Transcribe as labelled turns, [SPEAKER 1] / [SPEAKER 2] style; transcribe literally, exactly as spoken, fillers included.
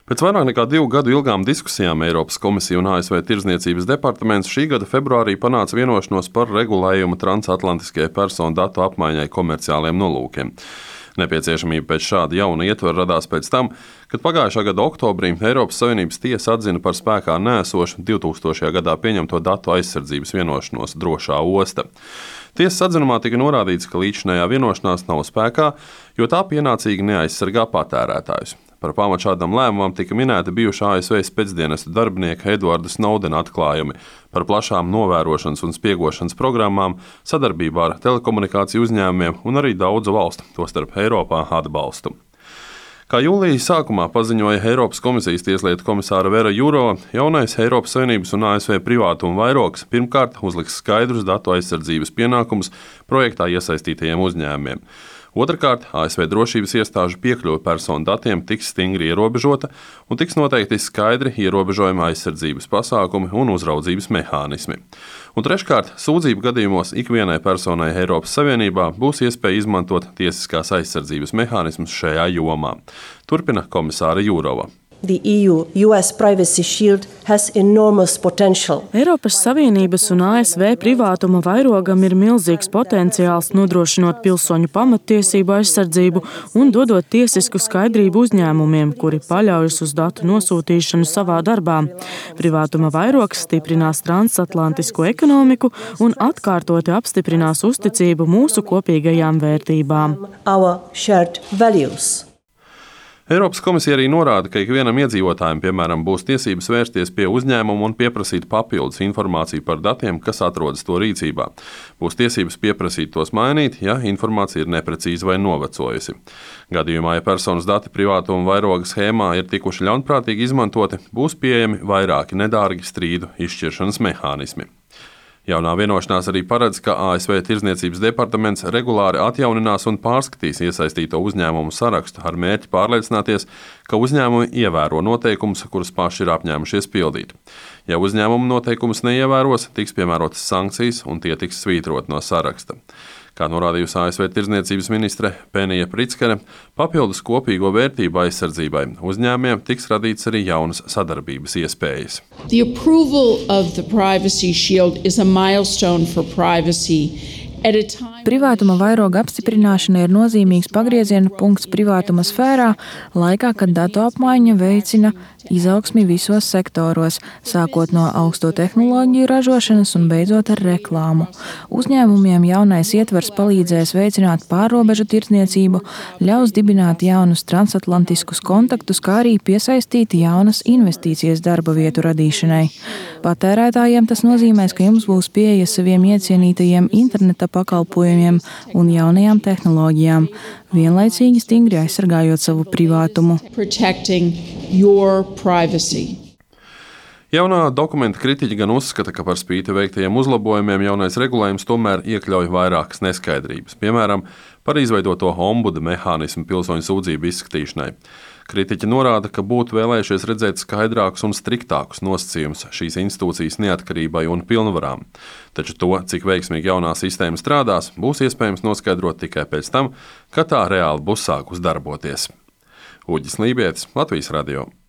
[SPEAKER 1] Pēc vairāk nekā divu gadu ilgām diskusijām Eiropas komisija un A S V Tirdzniecības departaments šī gada februārī panāca vienošanos par regulējumu transatlantiskajai personu datu apmaiņai komerciāliem nolūkiem. Nepieciešamība pēc šāda jauna ietvara radās pēc tam, kad pagājušā gada oktobrī Eiropas Savienības tiesa atzina par spēkā neesošu divtūkstošajā gadā pieņemto datu aizsardzības vienošanos Drošā osta. Tiesas atzinumā tika norādīts, ka līdzinājā vienošanās nav spēkā, jo tā pienācīgi neaizsargā patērētājus. Par pamatu šādam lēmumam tika minēti bijušā A S V spēcdienestu darbinieka Edvarda Snowdena atklājumi par plašām novērošanas un spiegošanas programmām, sadarbībā ar telekomunikāciju uzņēmumiem un arī daudzu valstu, tostarp Eiropā, atbalstu. Kā jūlijas sākumā paziņoja Eiropas komisijas tieslietu komisāra Vera Jurova, jaunais Eiropas Savienības un A S V privātuma vairogs pirmkārt uzliks skaidrus datu aizsardzības pienākumus projektā iesaistītajiem uzņēmumiem. Otrakārt, A S V drošības iestāžu piekļuve personu datiem tiks stingri ierobežota un tiks noteikti skaidri ierobežojuma aizsardzības pasākumi un uzraudzības mehānismi. Un treškārt, sūdzību gadījumos ikvienai personai Eiropas Savienībā būs iespēja izmantot tiesiskās aizsardzības mehānismus šajā jomā. Turpina komisāra Jurova.
[SPEAKER 2] The E U U S Privacy Shield has enormous potential.
[SPEAKER 3] Eiropas Savienības un A S V privātuma vairogam ir milzīgs potenciāls nodrošinot pilsoņu pamattiesību aizsardzību un dodot tiesisku skaidrību uzņēmumiem, kuri paļaujas uz datu nosūtīšanu savā darbā. Privātuma vairogs stiprinās transatlantisko ekonomiku un atkārtoti apstiprinās uzticību mūsu kopīgajām vērtībām.
[SPEAKER 2] Our shared values.
[SPEAKER 1] Eiropas komisija arī norāda, ka ikvienam iedzīvotājam, piemēram, būs tiesības vērsties pie uzņēmuma un pieprasīt papildus informāciju par datiem, kas atrodas to rīcībā. Būs tiesības pieprasīt tos mainīt, ja informācija ir neprecīza vai novecojusi. Gadījumā, ja personas dati privātuma vairoga schēmā ir tikuši ļaunprātīgi izmantoti, būs pieejami vairāki nedārgi strīdu izšķiršanas mehānismi. Jaunā vienošanās arī paredz, ka A S V Tirdzniecības departaments regulāri atjauninās un pārskatīs iesaistīto uzņēmumu sarakstu ar mērķi pārliecināties, ka uzņēmumi ievēro noteikumus, kurus paši ir apņēmušies pildīt. Ja uzņēmumu noteikumus neievēros, tiks piemērotas sankcijas un tie tiks svītrot no saraksta. Kā norādījusi A S V Tirdzniecības ministre Penija Pritskere, papildus kopīgo vērtību aizsardzībai uzņēmumiem tiks radīts arī jaunas sadarbības iespējas.
[SPEAKER 4] The approval of the Privacy Shield is a milestone for privacy.
[SPEAKER 5] Privātuma vairoga apstiprināšana ir nozīmīgs pagrieziena punkts privātuma sfērā, laikā, kad datu apmaiņa veicina izaugsmi visos sektoros, sākot no augsto tehnoloģiju ražošanas un beidzot ar reklāmu. Uzņēmumiem jaunais ietvers palīdzēs veicināt pārrobežu tirdzniecību, ļaus dibināt jaunus transatlantiskus kontaktus, kā arī piesaistīt jaunas investīcijas darba vietu radīšanai. Patērētājiem tas nozīmēs, ka jums būs pieeja saviem iecienītajiem interneta pakalpojumiem un jaunajām tehnoloģijām, vienlaicīgi stingri aizsargājot savu privātumu.
[SPEAKER 1] Jaunā dokumenta kritiķi gan uzskata, ka par spīti veiktajiem uzlabojumiem jaunais regulējums tomēr iekļauj vairākas neskaidrības, piemēram, par izveidoto ombuda mehānismu pilsoņu sūdzību izskatīšanai. Kritiķi norāda, ka būtu vēlējušies redzēt skaidrākus un striktākus nosacījumus šīs institūcijas neatkarībai un pilnvarām. Taču to, cik veiksmīgi jaunā sistēma strādās, būs iespējams noskaidrot tikai pēc tam, kad tā reāli būs sākus darboties. Uģis Lībietis, Latvijas radio.